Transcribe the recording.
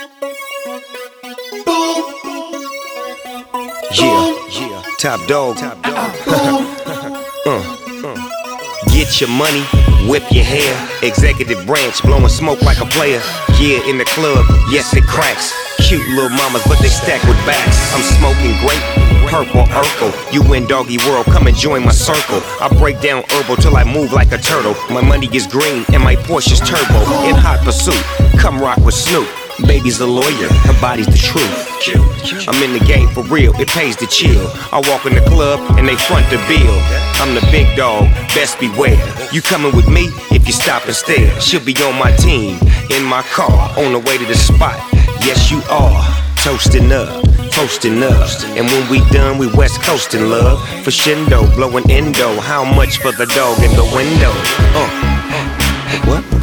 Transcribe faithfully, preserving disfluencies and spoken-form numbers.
Yeah, yeah, top dog. Top dog. uh, uh. Get your money, whip your hair. Executive branch, blowing smoke like a player. Yeah, in the club, yes it cracks. Cute little mamas, but they stack with backs. I'm smoking grape, purple Urkel. You in doggy world, come and join my circle. I break down herbal till I move like a turtle. My money is green and my Porsche's turbo. In hot pursuit, come rock with Snoop. Baby's a lawyer, her body's the truth. I'm in the game for real, it pays to chill. I walk in the club and they front the bill. I'm the big dog, best beware. You coming with me if you stop and stare. She'll be on my team, in my car, on the way to the spot. Yes you are, toasting up, toasting up. And when we done, we west coasting, love. For shindo, blowing endo. How much for the dog in the window? Uh, what?